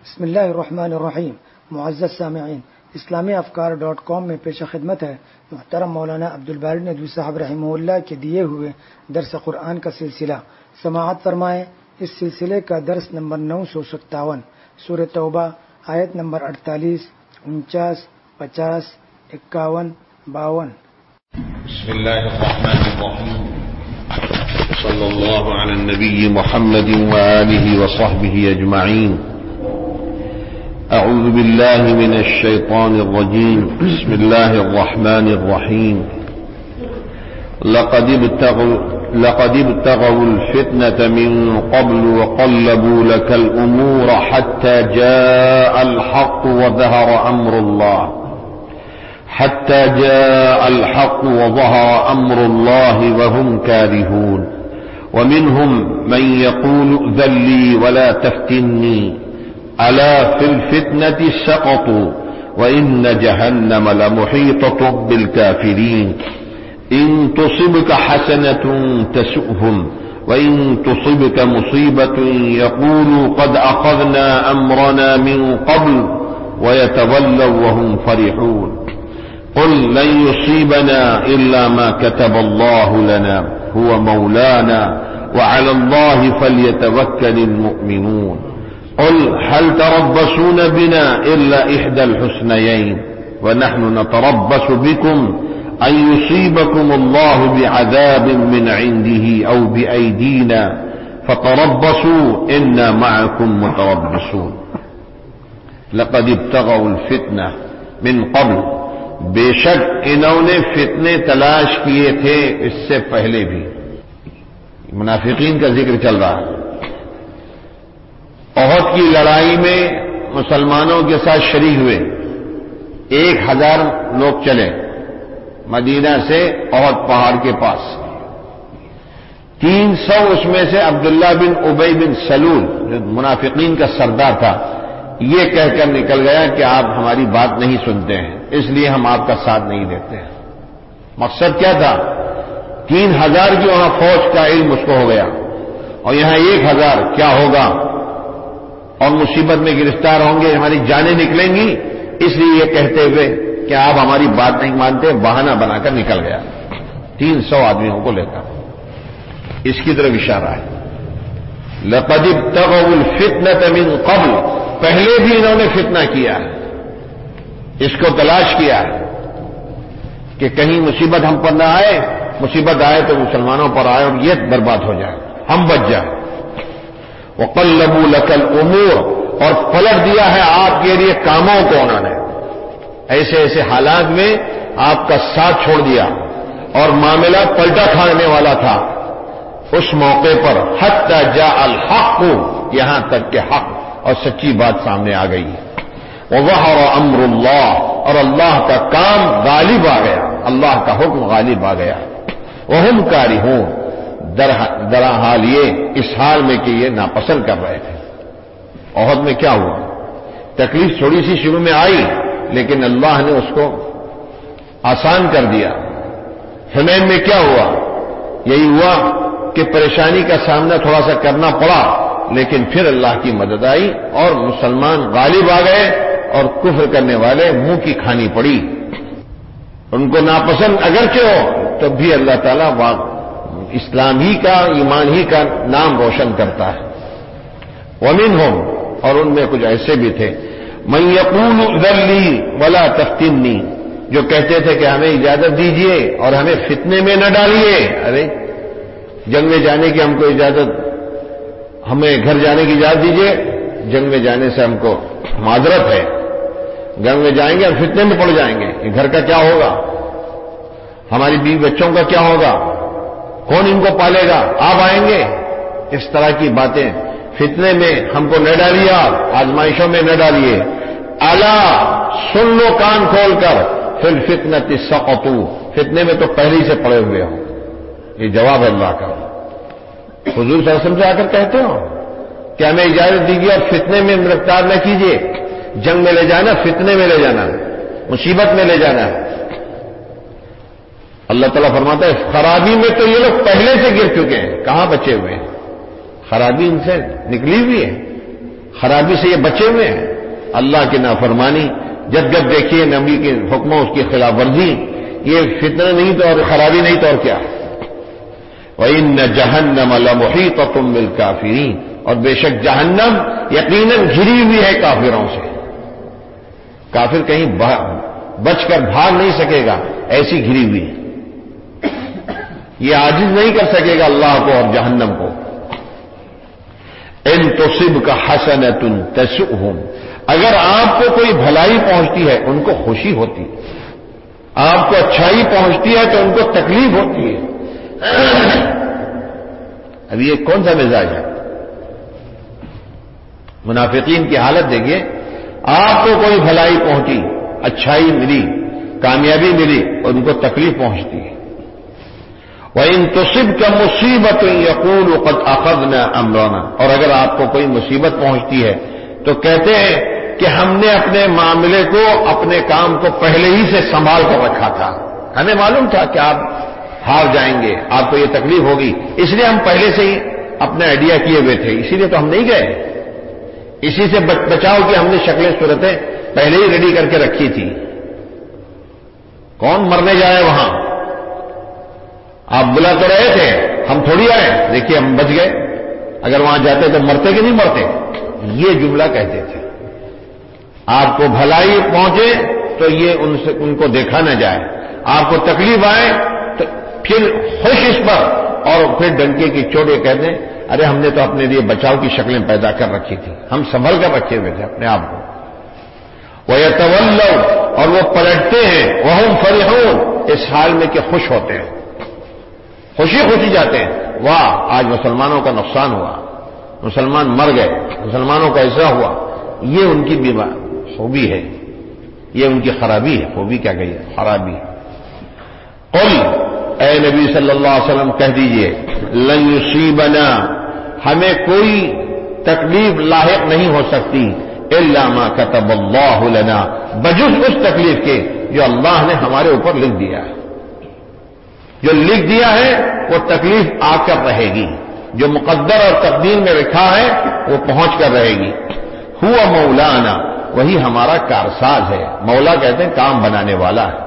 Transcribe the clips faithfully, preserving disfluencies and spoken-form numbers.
بسم اللہ الرحمن الرحیم. معزز سامعین، اسلامی افکار ڈاٹ کام میں پیش خدمت ہے محترم مولانا عبدالباری ندوی صاحب رحمہ اللہ کے دیے ہوئے درس قرآن کا سلسلہ. سماعت فرمائیں. اس سلسلے کا درس نمبر نو سو ستاون، سورہ توبہ، آیت نمبر اڑتالیس، انچاس، پچاس، اکاون، باون. بسم اللہ الرحمن الرحیم. صلی اللہ علی النبی محمد وآلہ وصحبہ اجمعین. اعوذ باللہ من الشیطان الرجیم. بسم اللہ الرحمن الرحیم. لقد ابتغوا لقد ابتغوا الفتنة من قبل وقلبوا لك الأمور حتى جاء الحق وظهر أمر الله حتى جاء الحق وظهر أمر الله وهم كارهون. ومنهم من يقول ائذن لي ولا تفتني ألا في الفتنة سقطوا وإن جهنم لمحيطة بالكافرين. إن تصبك حسنة تسؤهم وإن تصبك مصيبة يقولوا قد أخذنا أمرنا من قبل ويتولوا وهم فرحون. قل لن يصيبنا إلا ما كتب الله لنا هو مولانا وعلى الله فليتوكل المؤمنون. قل هل تربصون بنا إلا إحدى الحسنيين ونحن نتربص بكم أن يصيبكم الله بعذاب من عنده أو بأيدينا فتربصوا إنا معكم متربصون. لقد ابتغوا الفتنة من قبل، بے شک انہوں نے فتنے تلاش کیے تھے اس سے پہلے بھی. منافقین کا ذکر چل رہا ہے. احد کی لڑائی میں مسلمانوں کے ساتھ شریک ہوئے. ایک ہزار لوگ چلے مدینہ سے احد پہاڑ کے پاس. تین سو اس میں سے عبداللہ بن ابی بن سلول جو منافقین کا سردار تھا، یہ کہہ کر نکل گیا کہ آپ ہماری بات نہیں سنتے ہیں، اس لیے ہم آپ کا ساتھ نہیں دیتے ہیں. مقصد کیا تھا؟ تین ہزار کی وہاں فوج کا علم اس کو ہو گیا اور یہاں ایک ہزار کیا ہوگا اور مصیبت میں گرفتار ہوں گے، ہماری جانیں نکلیں گی، اس لیے یہ کہتے ہوئے کہ آپ ہماری بات نہیں مانتے بہانہ بنا کر نکل گیا تین سو آدمیوں کو لے کر. اس کی طرف اشارہ ہے. لقد ابتغوا الفتنة من قبل، پہلے بھی انہوں نے فتنہ کیا ہے، اس کو تلاش کیا ہے کہ کہیں مصیبت ہم پر نہ آئے، مصیبت آئے تو مسلمانوں پر آئے اور یہ برباد ہو جائے، ہم بچ جائیں. وقلبوا لك الامور، اور پلٹ دیا ہے آپ کے لیے کاموں کو انہوں نے. ایسے ایسے حالات میں آپ کا ساتھ چھوڑ دیا اور معاملہ پلٹا کھانے والا تھا. اس موقع پر حتی جاء الحق، یہاں تک کہ حق اور سچی بات سامنے آ گئی. وظہر امر اللہ، اور اللہ کا کام غالب آ گیا، اللہ کا حکم غالب آ گیا. وہم کارہون، در حال یہ اس حال میں کہ یہ ناپسند کر رہے تھے. احد میں کیا ہوا؟ تکلیف تھوڑی سی شروع میں آئی لیکن اللہ نے اس کو آسان کر دیا. حنین میں کیا ہوا؟ یہی ہوا کہ پریشانی کا سامنا تھوڑا سا کرنا پڑا لیکن پھر اللہ کی مدد آئی اور مسلمان غالب آ گئے اور کفر کرنے والے منہ کی کھانی پڑی. ان کو ناپسند اگرچہ ہو تو بھی اللہ تعالیٰ اسلام ہی کا، ایمان ہی کا نام روشن کرتا ہے. ومنہم، اور ان میں کچھ ایسے بھی تھے، من یقول ائذن لی ولا تفتنی، جو کہتے تھے کہ ہمیں اجازت دیجئے اور ہمیں فتنے میں نہ ڈالیے. ارے جنگ میں جانے کی ہم کو اجازت، ہمیں گھر جانے کی اجازت دیجئے، جنگ میں جانے سے ہم کو معذرت ہے، جنگ میں جائیں گے اور فتنے میں پڑ جائیں گے، گھر کا کیا ہوگا، ہماری بیوی بچوں کا کیا ہوگا، کون ان کو پالے گا، آپ آئیں گے. اس طرح کی باتیں. فتنے میں ہم کو نہ ڈالیے، آپ آزمائشوں میں نہ ڈالیے. الا، سن لو کان کھول کر، فی الفتنۃ سقطوا، فتنے میں تو پہلے ہی سے پڑے ہوئے ہو. یہ جواب ہے اللہ کا. حضور صلی اللہ علیہ وسلم سے آ کر کہتے ہو کہ ہمیں اجازت دیجیے اور فتنے میں گرفتار نہ کیجیے. جنگ میں لے جانا، فتنے میں لے جانا، مصیبت میں لے جانا ہے. اللہ تعالیٰ فرماتا ہے خرابی میں تو یہ لوگ پہلے سے گر چکے ہیں، کہاں بچے ہوئے ہیں. خرابی ان سے نکلی ہوئی ہے. خرابی سے یہ بچے ہوئے ہیں. اللہ کی نافرمانی جب جب دیکھیے نبی کے حکموں اس کی خلاف ورزی، یہ فتنہ نہیں تو اور خرابی نہیں تو اور کیا. وَإِنَّ جَهَنَّمَ لَمُحِيطَةٌ بِالْكَافِرِينَ، اور بے شک جہنم یقیناً گھری ہوئی ہے کافروں سے. کافر کہیں بچ کر بھاگ نہیں سکے گا، ایسی گھری ہوئی ہے. یہ عاجز نہیں کر سکے گا اللہ کو اور جہنم کو. ان تصبک حسنۃ تسؤہم، اگر آپ کو کوئی بھلائی پہنچتی ہے ان کو خوشی ہوتی ہے، آپ کو اچھائی پہنچتی ہے تو ان کو تکلیف ہوتی ہے. اب یہ کون سا مزاج ہے؟ منافقین کی حالت دیکھیے. آپ کو کوئی بھلائی پہنچی، اچھائی ملی، کامیابی ملی اور ان کو تکلیف پہنچتی ہے. وَإِن تُصِبْكَ مُصِيبَةٌ يَقُولُ قَدْ أَخَذْنَا أَمْرَنَا، اور اگر آپ کو کوئی مصیبت پہنچتی ہے تو کہتے ہیں کہ ہم نے اپنے معاملے کو، اپنے کام کو پہلے ہی سے سنبھال کر رکھا تھا. ہمیں معلوم تھا کہ آپ ہار جائیں گے، آپ کو یہ تکلیف ہوگی، اس لیے ہم پہلے سے ہی اپنا آئیڈیا کیے ہوئے تھے، اسی لیے تو ہم نہیں گئے. اسی سے بچاؤ کہ ہم نے شکلیں صورتیں پہلے ہی ریڈی کر کے رکھی تھی. کون مرنے جائے وہاں؟ آپ بلا تو رہے تھے، ہم تھوڑی آئے. دیکھیے ہم بچ گئے، اگر وہاں جاتے تو مرتے کہ نہیں مرتے. یہ جملہ کہتے تھے. آپ کو بھلائی پہنچے تو یہ ان سے ان کو دیکھا نہ جائے، آپ کو تکلیف آئے تو پھر خوش اس پر، اور پھر ڈنکے کی چوٹ یہ کہہ دیں ارے ہم نے تو اپنے لیے بچاؤ کی شکلیں پیدا کر رکھی تھی، ہم سنبھل کر رکھے ہوئے تھے اپنے آپ کو. وَيَتَوَلَّوْا، اور وہ پلٹتے ہیں، وَهُمْ فَرِحُونَ، اس حال میں کہ خوش ہوتے ہیں، خوشی خوشی جاتے ہیں. واہ آج مسلمانوں کا نقصان ہوا، مسلمان مر گئے، مسلمانوں کا ایسا ہوا. یہ ان کی بیمار خوبی ہے، یہ ان کی خرابی ہے. خوبی کیا کہی ہے؟ خرابی. قل، اے نبی صلی اللہ علیہ وسلم کہہ دیجئے، لن یصیبنا، ہمیں کوئی تکلیف لاحق نہیں ہو سکتی، الا ما كتب اللہ لنا، بجز اس تکلیف کے جو اللہ نے ہمارے اوپر لکھ دیا ہے. جو لکھ دیا ہے وہ تکلیف آ کر رہے گی، جو مقدر اور تقدیر میں لکھا ہے وہ پہنچ کر رہے گی. ہوا مولانا، وہی ہمارا کارساز ہے. مولا کہتے ہیں کام بنانے والا ہے.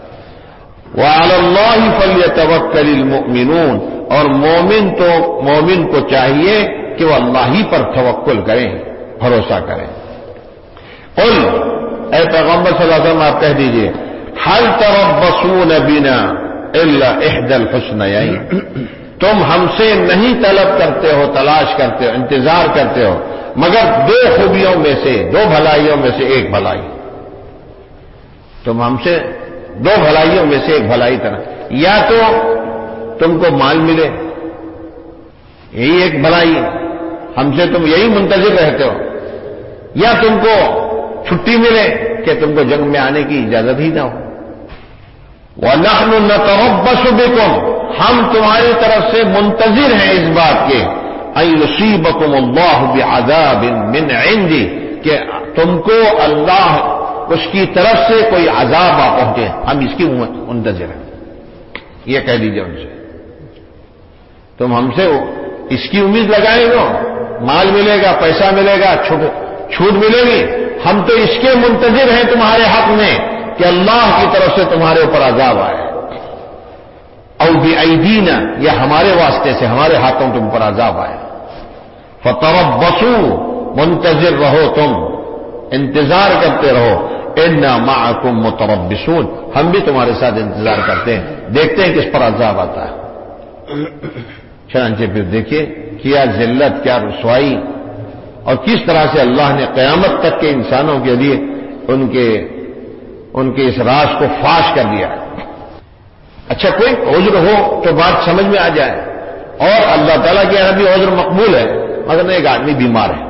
وعلی اللہ فلیتوکل المؤمنون، اور مومن تو مومن کو چاہیے کہ وہ اللہ ہی پر توکل کریں، بھروسہ کریں. قل، اے پیغمبر صلی اللہ علیہ وسلم آپ کہہ دیجئے، هل تربصون بنا الا احدى الحسنيين، تم ہم سے نہیں طلب کرتے ہو، تلاش کرتے ہو، انتظار کرتے ہو مگر دو خوبیوں میں سے، دو بھلائیوں میں سے ایک بھلائی. تم ہم سے دو بھلائیوں میں سے ایک بھلائی طرح، یا تو تم کو مال ملے، یہی ایک بھلائی، ہم سے تم یہی منتظر رہتے ہو، یا تم کو چھٹی ملے کہ تم کو جنگ میں آنے کی اجازت ہی نہ ہو. وَنَحْنُ نَتَرَبَّصُ بِكُمْ، ہم تمہاری طرف سے منتظر ہیں اس بات کے، أَن يُصِيبَكُمُ اللَّهُ بِعَذَابٍ مِّنْ عِنْدِهِ، کہ تم کو اللہ اس کی طرف سے کوئی عذاب آ پہنچے، ہم اس کی منتظر ہیں. یہ کہہ دیجئے ان سے، تم ہم سے اس کی امید لگائے گا، مال ملے گا، پیسہ ملے گا، چھوٹ ملے گی، ہم تو اس کے منتظر ہیں تمہارے حق میں کہ اللہ کی طرف سے تمہارے اوپر عذاب آئے، او بِأَيْدِينَا، یا ہمارے واسطے سے ہمارے ہاتھوں تم پر عذاب آئے. فَتَرَبَّصُوا، منتظر رہو، تم انتظار کرتے رہو. اِنَّا مَعَكُمْ مُتَرَبِّصُونَ، ہم بھی تمہارے ساتھ انتظار کرتے ہیں، دیکھتے ہیں کس پر عذاب آتا ہے. چنانچہ پھر دیکھیے کیا ذلت، کیا رسوائی، اور کس طرح سے اللہ نے قیامت تک کے انسانوں کے لیے ان کے ان کے اس راز کو فاش کر دیا. اچھا کوئی عذر ہو تو بات سمجھ میں آ جائے، اور اللہ تعالیٰ کے یہاں بھی عذر مقبول ہے. مثلا ایک آدمی بیمار ہے،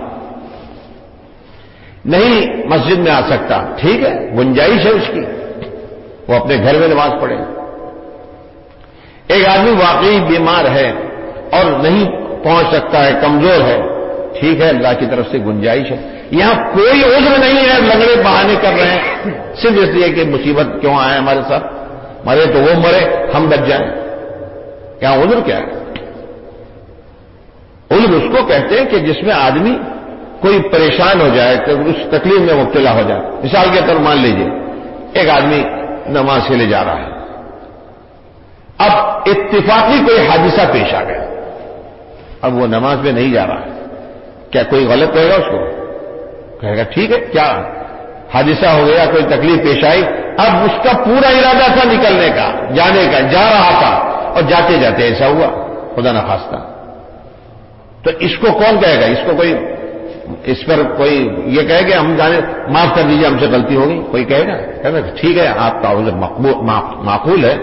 نہیں مسجد میں آ سکتا، ٹھیک ہے، گنجائش ہے اس کی، وہ اپنے گھر میں نماز پڑھے. ایک آدمی واقعی بیمار ہے اور نہیں پہنچ سکتا ہے، کمزور ہے، ٹھیک ہے، اللہ کی طرف سے گنجائش ہے. یہاں کوئی عذر نہیں ہے، لنگڑے بہانے کر رہے ہیں صرف اس لیے کہ مصیبت کیوں آئے ہمارے ساتھ، مرے تو وہ مرے، ہم بچ جائیں. یہاں عذر کیا ہے؟ عذر اس کو کہتے ہیں کہ جس میں آدمی کوئی پریشان ہو جائے تو اس تکلیف میں مبتلا ہو جائے. مثال کے طور مان لیجئے ایک آدمی نماز کے لیے جا رہا ہے, اب اتفاقی کوئی حادثہ پیش آ گیا, اب وہ نماز میں نہیں جا رہا ہے, کیا کوئی غلط کہے گا اس کو؟ کہے گا ٹھیک ہے, کیا حادثہ ہو گیا, کوئی تکلیف پیش آئی, اب اس کا پورا ارادہ تھا نکلنے کا, جانے کا, جا رہا تھا, اور جاتے جاتے ایسا ہوا, خدا نخواستہ. تو اس کو کون کہے گا؟ اس کو کوئی اس پر کوئی یہ کہے کہ ہم جانے معاف کر دیجیے ہم سے غلطی ہو گئی, کوئی کہے گا؟ کہے گا ٹھیک ہے آپ کا عذر معقول ہے.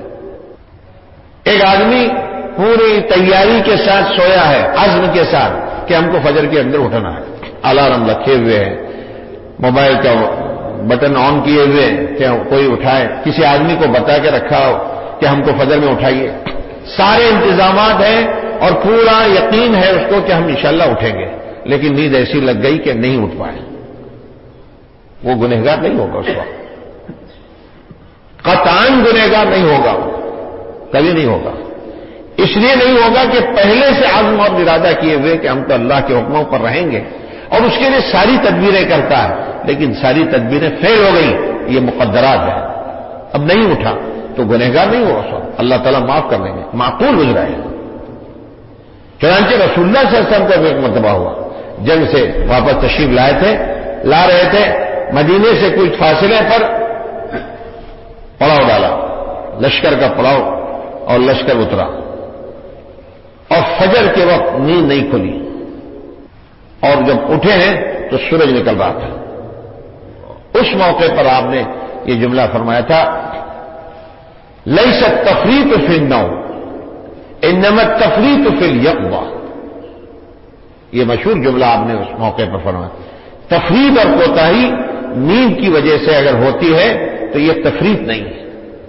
ایک آدمی پوری تیاری کے ساتھ سویا ہے, عزم کے ساتھ کہ ہم کو فجر کے اندر اٹھنا ہے, الارم رکھے ہوئے ہیں, موبائل کا بٹن آن کیے ہوئے کہ کوئی اٹھائے, کسی آدمی کو بتا کے رکھا ہو کہ ہم کو فجر میں اٹھائیے, سارے انتظامات ہیں اور پورا یقین ہے اس کو کہ ہم انشاءاللہ اٹھیں گے, لیکن نیند ایسی لگ گئی کہ نہیں اٹھ پائے. وہ گنہگار نہیں ہوگا اس وقت, قطعاً گنہگار نہیں ہوگا, کبھی نہیں ہوگا. اس لیے نہیں ہوگا کہ پہلے سے عزم اور ارادہ کیے ہوئے کہ ہم تو اللہ کے حکموں پر رہیں گے, اور اس کے لیے ساری تدبیریں کرتا ہے, لیکن ساری تدبیریں فیل ہو گئی, یہ مقدرات ہے, اب نہیں اٹھا تو گنہگار نہیں ہوگا اس وقت, اللہ تعالیٰ معاف کر دیں گے, معقول گزرا ہے. چنانچہ رسول اللہ صلی اللہ علیہ وسلم کا ایک مرتبہ ہوا, جنگ سے واپس تشریف لائے تھے لا رہے تھے, مدینے سے کچھ فاصلے پر پڑاؤ ڈالا, لشکر کا پڑاؤ, اور لشکر اترا, اور فجر کے وقت نیند نہیں کھلی, اور جب اٹھے ہیں تو سورج نکل رہا تھا. اس موقع پر آپ نے یہ جملہ فرمایا تھا, لیس التفریط فی النوم انما التفریط فی الیقظہ. یہ مشہور جملہ آپ نے اس موقع پر فرمایا. تفریط اور کوتاہی نیند کی وجہ سے اگر ہوتی ہے تو یہ تفریط نہیں ہے.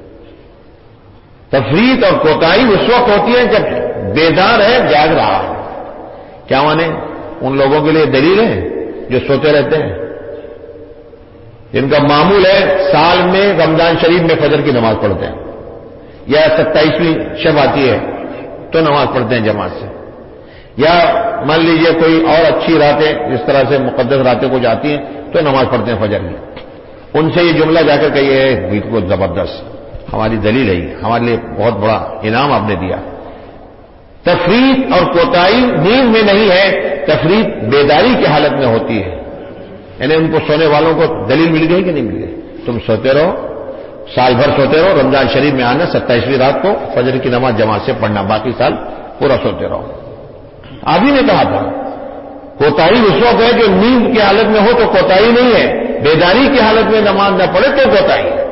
تفریط اور کوتاہی اس وقت ہوتی ہے جب بیدار ہے, جاگ رہا ہے. کیا مانے؟ ان لوگوں کے لیے دلیل ہے جو سوتے رہتے ہیں, جن کا معمول ہے سال میں رمضان شریف میں فجر کی نماز پڑھتے ہیں, یا ستائیسویں شب آتی ہے تو نماز پڑھتے ہیں جماعت سے, یا مان لیجئے کوئی اور اچھی راتیں جس طرح سے مقدس راتیں کو جاتی ہیں تو نماز پڑھتے ہیں فجر میں. ان سے یہ جملہ جا کر کہیے بالکل زبردست, ہماری دلیل ہے, ہمارے لیے بہت بڑا انعام آپ نے دیا. تفریط اور کوتاہی نیند میں نہیں ہے, تفریط بیداری کی حالت میں ہوتی ہے. یعنی ان کو سونے والوں کو دلیل مل گئی کہ نہیں مل گئی؟ تم سوتے رہو, سال بھر سوتے رہو, رمضان شریف میں آنا, ستائیسویں رات کو فجر کی نماز جماعت سے پڑھنا, باقی سال پورا سوتے رہو. آپ ہی نے کہا تھا کوتاہی اس وقت ہے جو نیند کی حالت میں ہو تو کوتاہی نہیں ہے, بیداری کی حالت میں نماز نہ پڑھے تو کوتاہی ہے.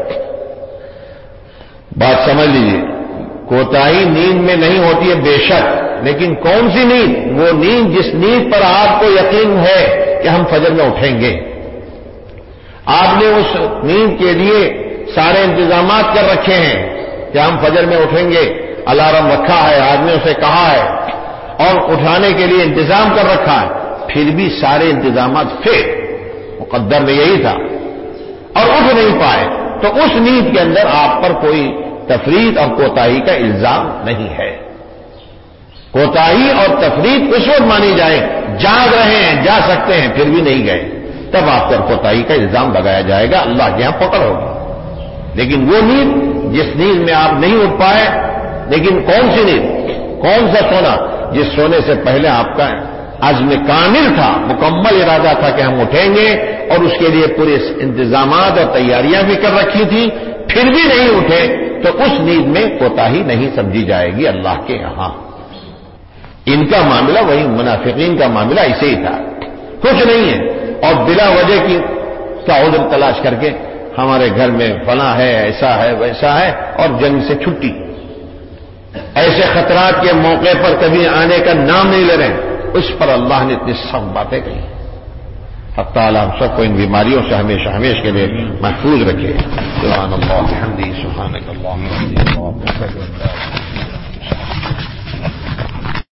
بات سمجھ لیجیے, کوتاہی نیند میں نہیں ہوتی ہے بے شک, لیکن کون سی نیند؟ وہ نیند جس نیند پر آپ کو یقین ہے کہ ہم فجر میں اٹھیں گے. آپ نے اس نیند کے لیے سارے انتظامات کر رکھے ہیں کہ ہم فجر میں اٹھیں گے, الارم رکھا ہے, آدمیوں سے کہا ہے, اور اٹھانے کے لیے انتظام کر رکھا ہے, پھر بھی سارے انتظامات فیل, مقدر میں یہی تھا, اور اٹھ نہیں پائے, تو اس نیند کے اندر آپ پر کوئی تفریط اور کوتاہی کا الزام نہیں ہے. کوتاہی اور تفریط اس وقت مانی جائے جاگ رہے ہیں, جا سکتے ہیں, پھر بھی نہیں گئے, تب آپ پر کوتاہی کا الزام لگایا جائے گا, اللہ کے یہاں پکڑ ہوگی. لیکن وہ نیند جس نیند میں آپ نہیں اٹھ پائے, لیکن کون سی نیند, کون سا سونا جس سونے سے پہلے آپ کا عزم کامل تھا, مکمل ارادہ تھا کہ ہم اٹھیں گے, اور اس کے لیے پورے انتظامات اور تیاریاں بھی کر رکھی تھی, پھر بھی نہیں اٹھے, تو اس نیند میں کوتاہی نہیں سمجھی جائے گی اللہ کے یہاں. ان کا معاملہ وہی منافقین کا معاملہ ایسے ہی تھا, کچھ نہیں ہے, اور بلا وجہ کی کا عذر تلاش کر کے ہمارے گھر میں فلاں ہے, ایسا ہے, ویسا ہے, اور جنگ سے چھٹی. ایسے خطرات کے موقع پر کبھی آنے کا نام نہیں لے رہے, اس پر اللہ نے اتنی سخت باتیں کہی. حق تعالیٰ ہم سب کو ان بیماریوں سے ہمیشہ ہمیشہ کے لیے محفوظ رکھے. سبحان اللہ وبحمدہ, سبحانک اللہم وبحمدک.